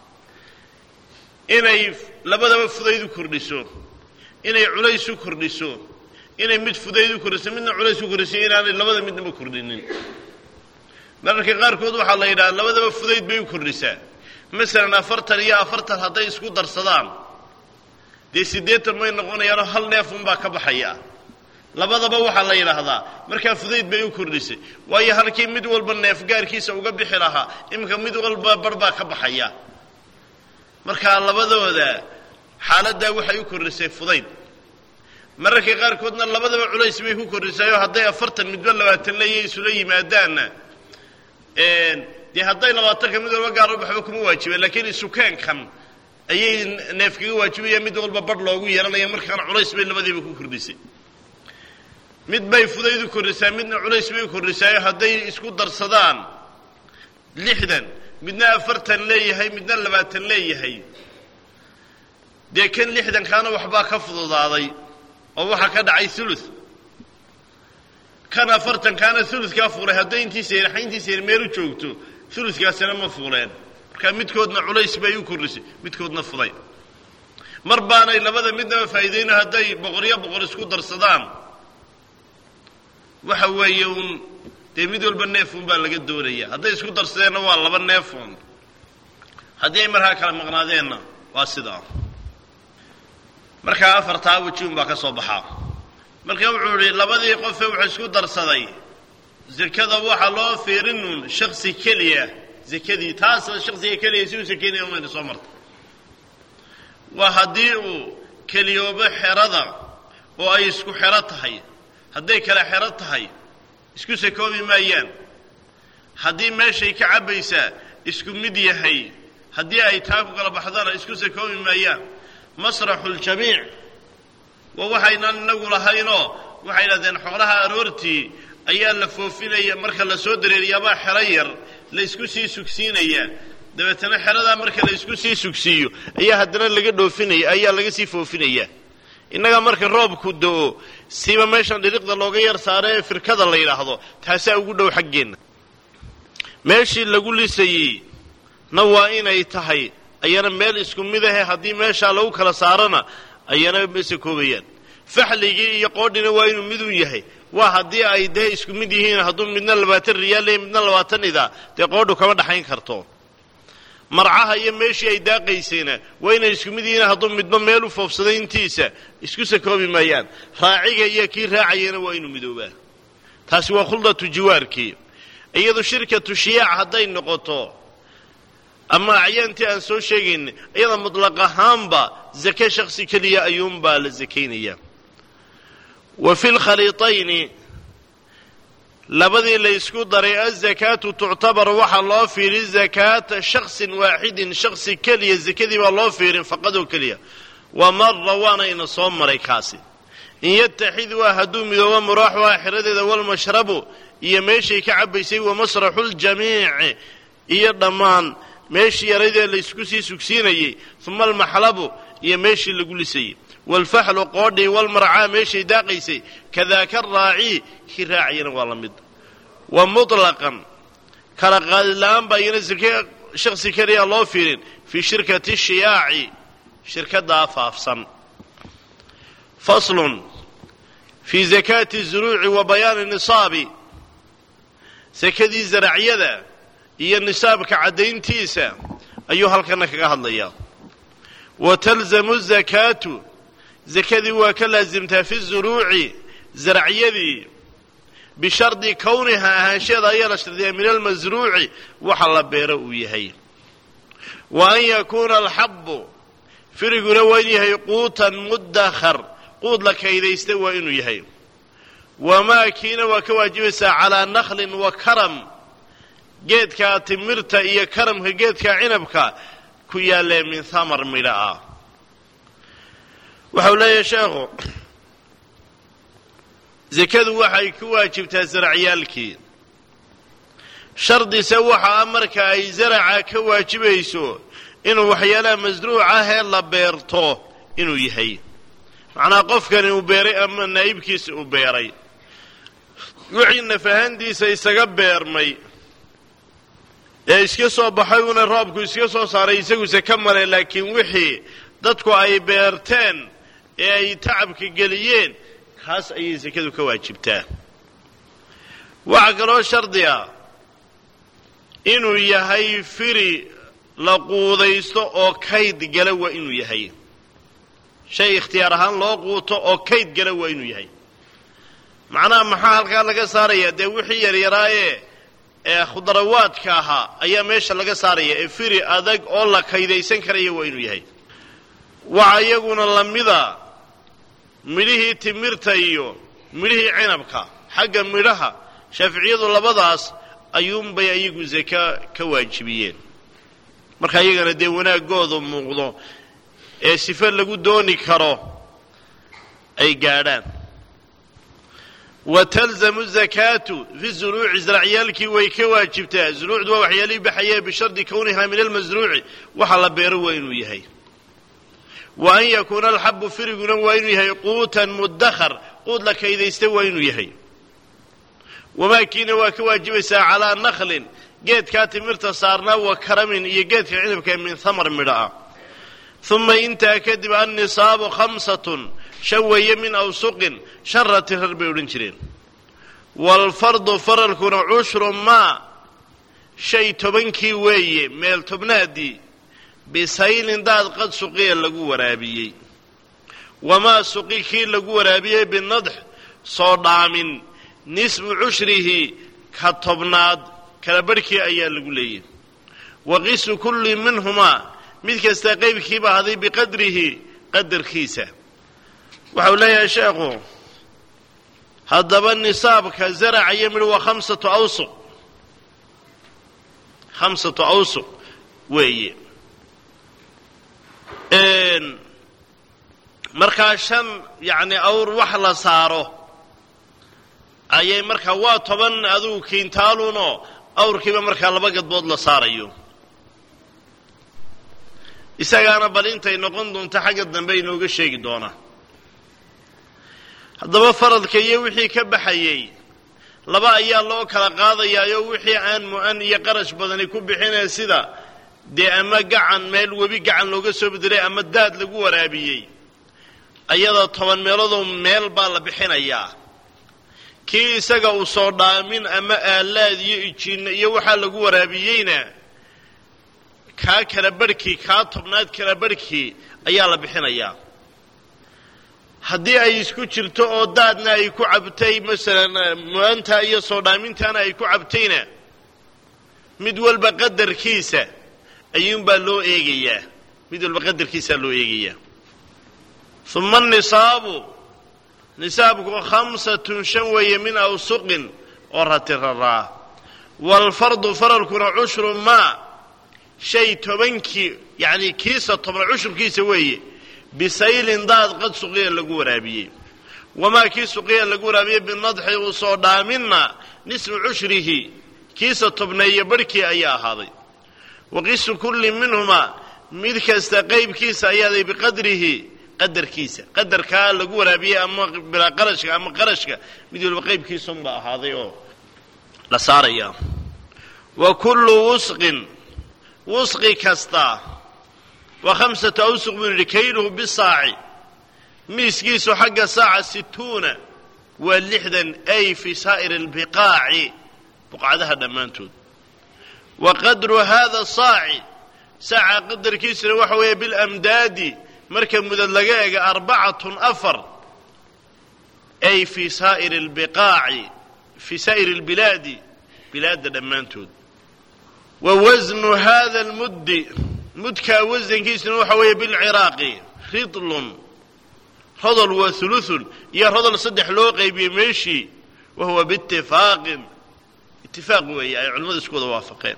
inay labadaba fudayd u kordhiso inay culays u kordhiso inay mid fudayd u kordhiso midna culays u kordhiso inaanay labada midnaba kordhinin mararka qaarkood waxaa la yidhaha labadaba fudayd bay u kordhisaa masalan afartan iyo afartan hadday isku darsadaan dee siddeetan may noqonayaanoo hal neef unbaa ka baxaya labadaba waxaa la yidhaahdaa markaa fudayd bay u kordhisay waayo halkii mid walba neef gaarkiisa uga bixi lahaa iminka mid walba bar baa ka baxaya markaa labadooda xaaladdaa waxay u kordhisay fudayd mararka qaarkoodna labadaba culays bay ku kordhisayoo hadday afartan midba labaatan leeya isula yimaadaanna dee hadday labaatanka mid walba gaaro waxba kuma waajibeen laakiin isukeenkan ayay neef kaga waajibayaan mid walba bar loogu yeelanaya markaana culays bay labadiiba ku kordhisay mid bay fudayd u kordhisaa midna culays bay u kordhisaayo hadday isku darsadaan lixdan midna afartan leeyahay midna labaatan leeyahay dee kan lixdankaana waxbaa ka fududaaday oo waxaa ka dhacay ulu kan afartankaana uludkaa fuulay hadday intiisa yar intiisa yar meel u joogto uludkaasina ma fuuleen markaa midkoodna culays bay u kordhisay midkoodna fuday mar baanay labada midnaba faa'iidayno hadday boqoryo boqor isku darsadaan waxa weeye uun dee mid walba neefun baa laga doonaya hadday isku darsadeenna waa laba neefun haddii ay markaa kala maqnaadeenna waa sidaa markaa afartaa weji un baa ka soo baxaa marka wuxuu idhi labadii qofee wuxuu isku darsaday zakada waxaa loo fiirinuun shaksi keliya zakadii taas shakhsiga kaliya si uu sakeynaya uma soo marto wa hadii uu kaliyooba xerada oo ay isku xero tahay haday kala xero tahay isku sakoobi maayaan hadii meeshay ka cabaysa isku mid yahay hadii ay taa ku kala baxdana isku sakoobi maayaan masrahul jamii' wa waxayna nagu lahayno waxay yiraahdeen xoolaha aroortii ayaa la foofinaya marka la soo dareeriyaba xero yar la isku sii sugsiinaya dabeetana xerada marka la isku sii sugsiyo ayaa hadana laga dhoofinaya ayaa laga sii foofinaya inaga marka roobku doo siba meeshan dhiriqda looga yar saaray firkada la yiraahdo taasi ugu dhow xageena meeshii lagu lisayay nawaa inay tahay ayana meel isku mid ah hadii meesha lagu kala saarana ayana meesha koobayaan faxligi iyo qoodhina waa inuu mid u yahay waa hadii ay day isku mid yihiin haduu midna labaatan riyaal iyo midna labaatan ida de qoodhu kama dhaxayn karto marcaha iyo meeshii ay daaqaysayna waa inay isku mid yihiin haduu midba meel u foofsaday intiisa isku sakoobi maayaan raaciga iyo kii raacayna waa inuu midoobaa taasi waa khuldatu jiwaarkii iyadu shirkatu shiyaac haday noqoto ama acyaantii aan soo sheegin iyada mutlaq ahaanba zakat shakhsi kaliya ayuun baa la zakeynaya wa fil khalitayn labadii la isku daray az-zakatu tu'tabar waxa loo fiiri zakata shakhsin waahidin shakhsi kaliya zakadii baa loo fiirin faqad oo kaliya wa marra wana in soo maray kaasi in yattahidu ahadu midooba muraax waaxiradeeda wal mashrabu iyo meeshii ka cabaysay wa masrahul jamii' iyo dhamaan meeshii yaradii la isku sii sugsiinayay thumma al mahlabu iyo meeshii lagu lisay wal fahlu qoodhi wal mar'a meeshii daaqaysay kadaka raaci ki raaciyana waa la mid wa mutlaqan kala qaadlaan bayna zakat shakhsi kaliya loo fiirin fi shirkati shiyaa'i shirkada faafsan faslun fi zakati az-zuru'i wa bayan an-nisabi zakadi zar'iyada iyo nisaabka cadayntiisa ayuu halkan kaga hadlayaa wa talzamu zakatu zakadi waa ka laazimtaa fi zuruuci zar'iyadii bi shardi kawnaha ahashada ayala shardiya min al mazruuci waxa la beero uu yahay wa an yakuna al habb firiguna waa yahay quutan mudakhar quud la kaydaysta waa inuu yahay wa ma kiina waa ka waajibaysa ala nakhlin wa karam geedka timirta iyo karamka geedka cinabka ku yaale min thamar miraa waxa leeyahay sheekhu zakadu waxay ku waajibtaa zarciyaalkii shardisa waxa marka ay zarca ka waajibayso inuu waxyaalaha masruuca ah la beerto inuu yahay macna qofkan uu beeray ama naayibkiisa uu beeray wixii nafahandiisa isaga beermay ee iska soo baxay una roobku iska soo saaray isagu ka maray laakiin wixii dadku ay beerteen ee ay tacabka galiyeen kaas ay zakadu ka waajibtaa waxa kaloo shardi ah inuu yahay firi la quudaysto oo kayd gala waa inuu yahay shay ikhtiyaar ahaan loo quuto oo kayd gala waa inuu yahay macnaha maxaa halkaa laga saaraya dee wixii yaryaraaye ee khudrawaadka ahaa ayaa meesha laga saaraya ee firi adag oo la kaydaysan karaya waa inuu yahay waxa iyaguna lamida midhihii timirta iyo midhihii cinabka xagga midhaha shaaficiyadu labadaas ayuunbay ayagu zaka ka waajibiyeen marka iyagana dee wanaagoodu muuqdo ee sifa lagu dooni karo ay gaadhaan وتلزم الزكاة في الزروع زرعيالكي ويكواجبتها زروع دوا وحيالي بحياة بشرط كونها من المزروع وحل بيرو وينو يهي وأن يكون الحب فرقنا وينو يهي قوتا مدخر قود لك إذا يستوى وينو يهي وما كين وكواجبسا على نخل جيد كاتمرت صارنا وكرم يجيد عنبك من ثمر مرأة ثم انت أكدب النصاب خمسة شوية من أوسق شرة هربي ورنجرين والفرض فرلكنا عشر ما شيء تبنكي وي ميل تبنادي بسيل داد قد سقي لقو ورابيي وما سقي كي لقو ورابيي بالنضح صدع من نسب عشره كتبناد كالبركي أيا لقو لي وقيس كل منهما مثل استقيب كيبا هذه بقدره قدر كيسة وحولي يا شيخ هذا النصاب كزرع يمر وخمسة أوسق خمسة أوسق وي إن مركا شن يعني أور وحلا صاره أي مركا وطبن أذو كينتالونو أور كيبا مركا لبقت بود لصاريو إساقانا بلينتay noqon doonta xagga dambe inooga sheegi doona haddaba faradka iyo wixii ka baxayay laba ayaa loo kala qaadayaa wixii aan mu'an iyo qarash badani ku bixinay sida de ama gacan meel webi gacan looga soo bedelay ama daad lagu waraabiyay ayada toban meelood meel baa la bixinayaa kii isaga uu soo dhaamin ama aalaad iyo ijin iyo waxa lagu waraabiyayna ka kala barkii ka tobnaad kala barkii ayaa la bixinayaa haddii ay isku jirto oo daadna ay ku cabtay masalan mu'anta iyo soo dhaamintana ay ku cabtayna mid walba qadarkiisa ayuun baa loo eegayaa mid walba qadarkiisa loo eegayaa thumma nisaabu nisaabuku khamsatun shan weeye min awsuqin oo ratirara wal fardu faralkuna cushru ma shay tobankii yani kiisa toban cushurkiisa weeye bisaylin daad qad suqiya lagu waraabiyey wamaa kii suqiya lagu waraabiyey binadxi uu soo dhaaminna nisfu cushrihi kiisa tobneeye barhkii ayaa ahaaday waqisu kulli minhuma mid kasta qaybkiisa ayaaday biqadrihi qadarkiisa qadarkaa lagu waraabiyey ama bilaa qarashka ama qarashka mid walba qaybkiisunbaa ahaaday oo la saaraya wa kullu wusqin wusqi kasta وخمسة أوسق من ركيله بالصاع ميسكيس حق ساعة ستون واللحدا أي في سائر البقاع بقعدها دمانتون وقدر هذا الصاع ساعة قدر كيس وحوي بالأمداد مركب مدلقاء أربعة أفر أي في سائر البقاع في سائر البلاد بلاد دمانتون ووزن هذا المد مدكا وزن كيسن وحوي بالعراقي خطل رضل وثلث يا رضل صدح لو قيبي ماشي وهو باتفاق اتفاق ويا علماء اسكو وافقين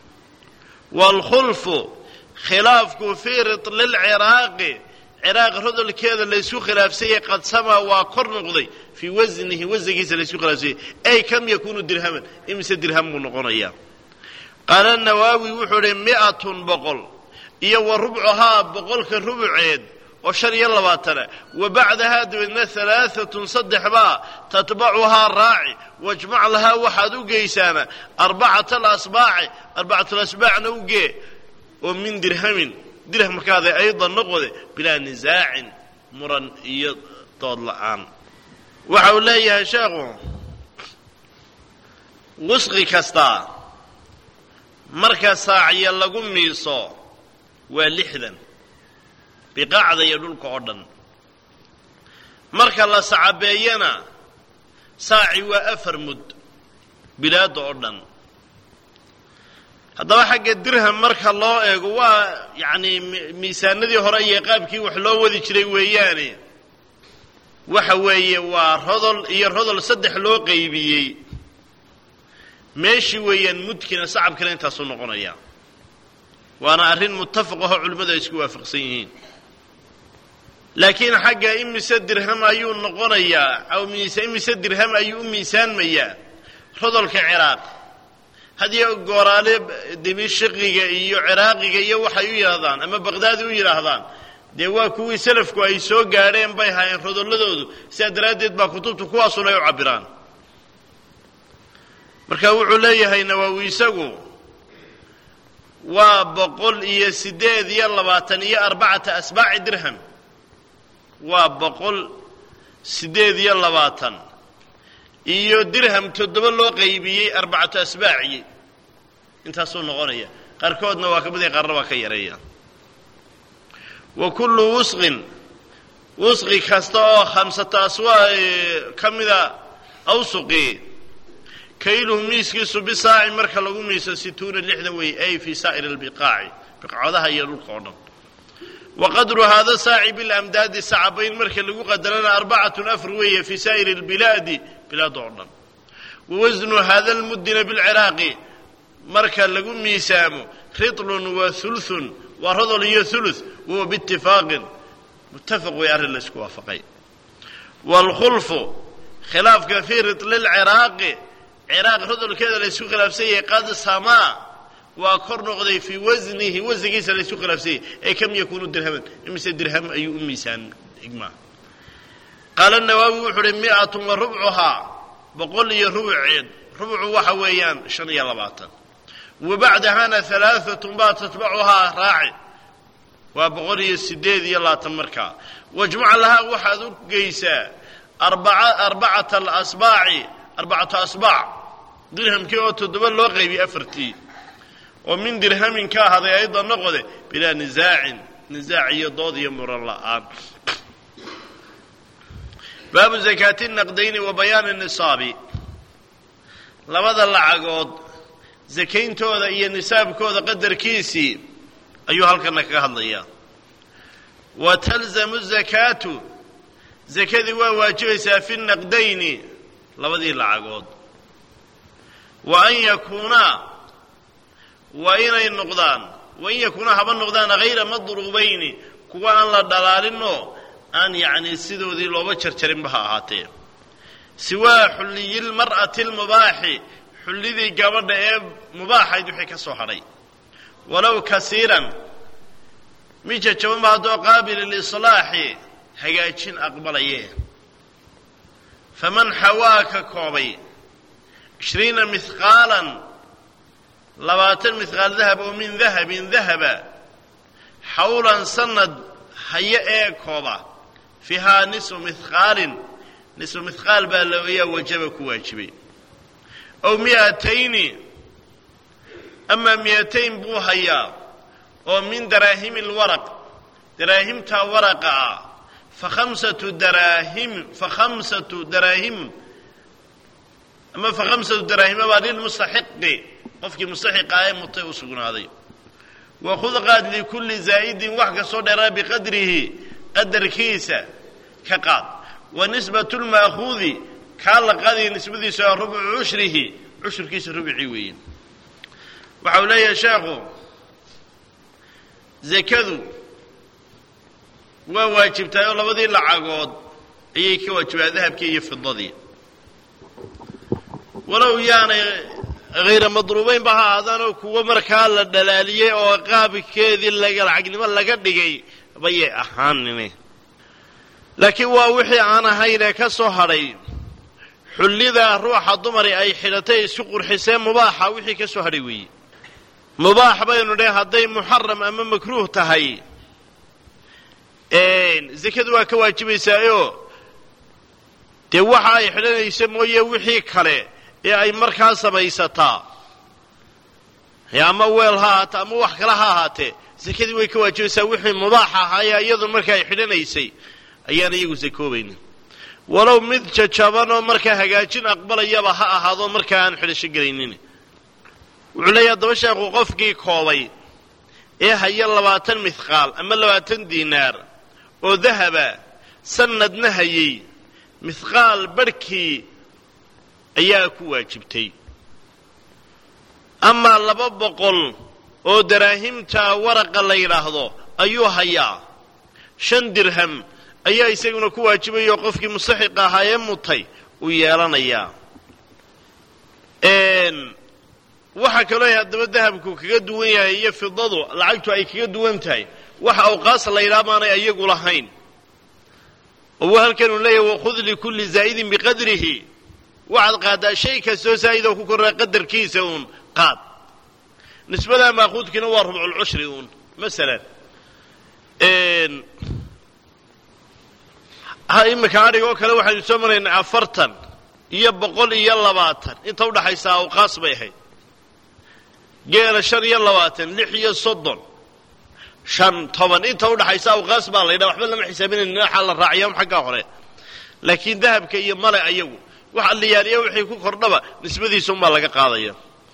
والخلف خلاف كفير للعراقي عراق رضل كذا ليسو خلاف سي قد سما وقر نقضي في وزنه وزن كيس ليسو خلاف سي اي كم يكون درهما امس درهم نقنيا قال النووي وحر مئة بقل iyo وربعها بقول كربعيد وشر يلا باتنا وبعدها دون ثلاثة صدح با تتبعها الراعي واجمع لها واحد وقيسانا أربعة الأصباع أربعة الأصباع نوقي ومن درهم درهم كذا أيضا نقضي بلا نزاع مرن يطلعان وحوليها شاغو وسقي كستا مركز ساعي لقم ميصو ولحدا بقاعدة يدولك عردن مركز الله سعبينا ساعي وأفر مد بلاد عردن هذا حق الدرهم مركز الله يقوى يعني ميسان ذي هرأي قابكي وحلو وذي شري وياني وحوي ورهضل يرهضل صدح لو قيبيي ماشي ويان مدكنا صعب كلا انت صنقنا اياه وانا ارين متفقه علماء يسكوا وافقسيين لكن حقا امي سدرهم ايو نقنيا او امي سدرهم ايو ميسان ميا رضل كعراق هذه قرالب دمشقية ايو عراقية ايو وحيو يراهدان اما بغداد يراهدان dee waa kuwii salafku ay soo gaareen bay hayeen rodolladoodu sidaa daraaddeed baa kutubtu kuwaasuna ay u cabiraan marka wuxuu leeyahay Nawawi isagu waa boqol iyo sideed iyo labaatan iyo arbacata asbaac dirham waa boqol sideed iyo labaatan iyo dirham toddoba loo qaybiyay arbacata asbaaci intaasoo noqonaya qarkoodna waa ka baday qarna waa ka yareeya وكل وسق وسق كستا خمسة أسواق كمذا أوسقي kayluhu miiskiisu bisaaci marka lagu miiso situuna lixdan wey ay fii saa'iri albiqaaci biqcadaha iyo dhulka oo dhan wa qadru haada saaci bilamdaadi sacabayn marka lagu qadarana arbacatun afar weeye fii saa'iri albilaadi bilaada oo dhan wa wasnu haada almuddina bilciraaqi marka lagu miisaamo ritlun wa hulun waa rodol iyo huluth wahuwa biitifaaqin muttafaq way arrin la isku waafaqay waalkhulfu khilaafka fii ritli lciraaqi ciraaq rodolkeeda la isku khilaafsan yahay qad samaa waa kor noqday fii wasnihi wasnigiisa la isku khilaafsan yahay ee kam yakuunu dirhaman imise dirham ayuu u miisaan igmaa qaala nawaawi wuxuu uhi mi'atun wa rubcuhaa boqol iyo rubceed rubcu waxa weeyaan shan iyo labaatan wa bacdahana halaaatun baa tatbacuhaa raaci waa boqol iyo sideed iyo labaatan markaa wajmac lahaa waxaad u geysaa arbacata alasbaaci arbacatu asbaac dirhamkii oo toddoba loo qaybiyey afartii oo min dirhamin ka ahaday ayda noqode bilaa nisaacin nisaac iyo dood iyo muran la'aan baabu zakaati naqdayni wa bayaani nisaabi labada lacagood sakayntooda iyo nisaabkooda qadarkiisii ayuu halkana kaga hadlayaa wa talzamu zakaatu zakadii waa waajibaysaa fi naqdayni labadii lacagood wa an yakuunaa waa inay noqdaan wa in yakuunaa haba noqdaan hayra madruubayni kuwa aan la dhalaalinoo aan yacni sidoodii looba jarjarinba ha ahaatee siwaa xulliyi lmar'ati lmubaaxi xullidii gabadha ee mubaaxayd wixii ka soo hadhay walow kasiiran mid jajaban ba haddoo qaabil lislaaxi hagaajin aqbalaye faman xawaa ka koobay ishriina mihqaalan labaatan mihqaal dahab oo min dahabin dahaba xawlan sanad haye ee kooba fiihaa nisfu mihqaalin nisfu mihqaal baa layaa wajaba ku waajibay ow mi'atayni amaa mi'atayn buu hayaa oo min daraahimi lwaraq daraahimtaa waraqa ah fa khamsatu daraahim fa khamsatu daraahim ama fa khamsatu daraahima baa lilmustaxiqi qofkii mustaxiqa ee mutay u sugnaaday wakhud qaad likulli zaa'idin wax kastoo dheeraa biqadrihi qadarkiisa ka qaad wa nisbatu lma'khuudi kaa la qaadaya nisbadiisa waa rubcu cushrihi cushurkiisa rubcii weeye waxa uu leeyahay sheekhu zakadu waa waajibtahay oo labadii lacagood ayay ka waajibaa dahabkii iyo fidadii walow yaanay hayra madruubaynba ha ahaadaanoo kuwa markaa la dhalaaliyey oo qaabkeedii lacagnimo laga dhigay bayay ahaanine laakiin waa wixii aan ahaynee ka soo hadhay xullida ruuxa dumari ay xidhatay isu qurxisee mubaaxa wixii ka soo hadhay weeye mubaax baynu dheh hadday muxaram ama makruuh tahay zakadu waa ka waajibaysaayoo dee waxa ay xidhanaysa mooye wixii kale ee ay markaa samaysataa ama weel ha ahaatee ama wax kale ha ahaatee zakadii way ka waajibaysaa wixii mubaax ahaayee iyadu marka ay xidhanaysay ayaan iyagu sakoobaynin walow mid jajabanoo markaa hagaajin aqbalayaba ha ahaado markaa aan xidhasho gelaynin wuxuu leeyahay haddaba sheekhu qofkii koobay ee haya labaatan mihqaal ama labaatan diinaar oo dahaba sanadna hayay mihqaal barhkii ayaa ku waajibtay amaa laba boqol oo daraahimta waraqa la yidhaahdo ayuu hayaa shan dirham ayaa isaguna ku waajibayoo qofkii mustaxiqa ahaa ee mutay uu yeelanayaa waxaa kaloo haddaba dahabku kaga duwan yahay iyo fidadu lacagtu ay kaga duwan tahay waxa awqaas la yidhaha baanay ayagu lahayn oo halkan uu leeyahay wakhud likulli zaa'idin biqadrihi waxaad qaadaa shay kastoo zaa'idoo ku korraa qadarkiisa uun qaad nisbadaa maaquudkiina waa rubculcushri uun masalan imika adhig oo kale waxaynu soo maraynaa afartan iyo boqol iyo labaatan inta udhaxaysa awqaas bay ahayd geela shan iyo labaatan lix iyo soddon shan toban inta udhaxaysa awqaas baa la yidhaha waxba lama xisaabinaynin waxaa la raaciyaa xaggaa hore laakiin dahabka iyo male ayagu waxa la yaaliyo wixii ku kordhaba nisbadiisu ma laga qaadaya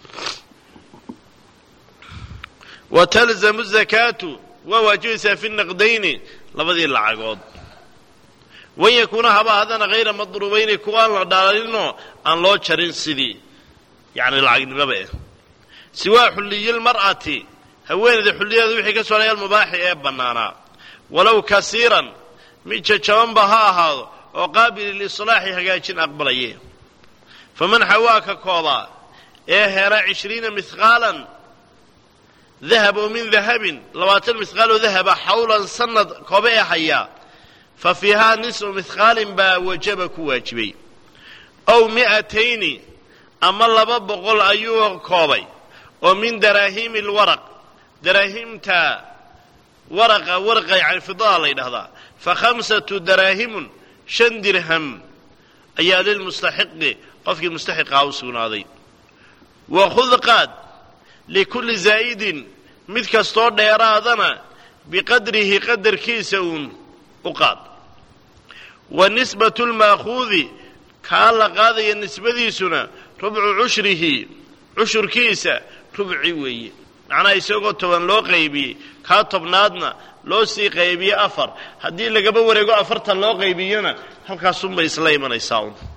wa talzamu zakatu wa wajiba fi naqdayn labadii lacagood ويكون هذا هذا غير مضروبين كوان دالينو أن لو شرين سدي يعني العقد ببه سواء حلي المرأة هوين ذي حلي ذي حكي سؤال المباح يا بنانا ولو كثيرا ميتشان بها هذا وقابل للصلاح حاجاتين أقبليه فمن حواك كوضا إيه هرا عشرين مثقالا ذهب من ذهب لواتل مثقال ذهب حولا سند كوبيه حيا ففيها نصف مثقال با وجبك واجبي أو مئتين أما الله بقول أيوه كوبي ومن دراهم الورق دراهم تا ورقة ورقة يعني فضالين هذا فخمسة دراهم شن درهم أي للمستحق قف المستحق عوسون هذه وخذ قاد لكل زايد مثل كستور ديرادنا بقدره قدر كيسون وقاد والنسبة المأخوذ كان لقاضي النسبة دي سنة ربع عشره عشر كيسة ربعي وي معناه يسوقوا طبعا لو قيبي كاتب نادنا لو سي قيبي أفر هدي اللي قبل ورقوا أفرت لو قيبينا هم كاسم بإسلام يساون